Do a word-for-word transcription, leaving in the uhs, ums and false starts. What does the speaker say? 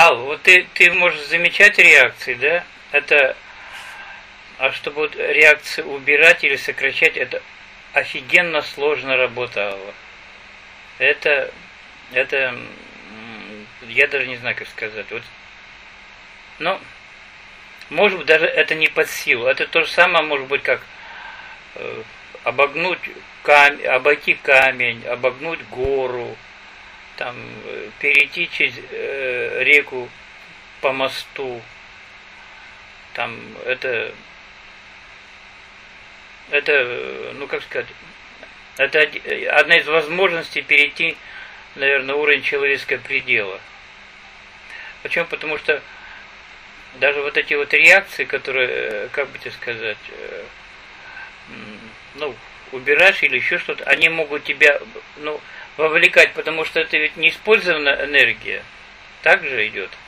Ал, вот ты, ты можешь замечать реакции, да? Это, а чтобы вот реакции убирать или сокращать, это офигенно сложная работа, Алла. Это, это, я даже не знаю, как сказать. Вот, ну, может быть, даже это не под силу. Это то же самое, может быть, как э, обогнуть камень, обойти камень, обогнуть гору, там, перейти через э, реку по мосту. Там, это, это, ну, как сказать, это одна из возможностей перейти, наверное, на уровень человеческого предела. Почему? Потому что даже вот эти вот реакции, которые, как бы тебе сказать, ну, убираешь или еще что-то, они могут тебя, ну, вовлекать, потому что это ведь не использованная энергия. Так же идет.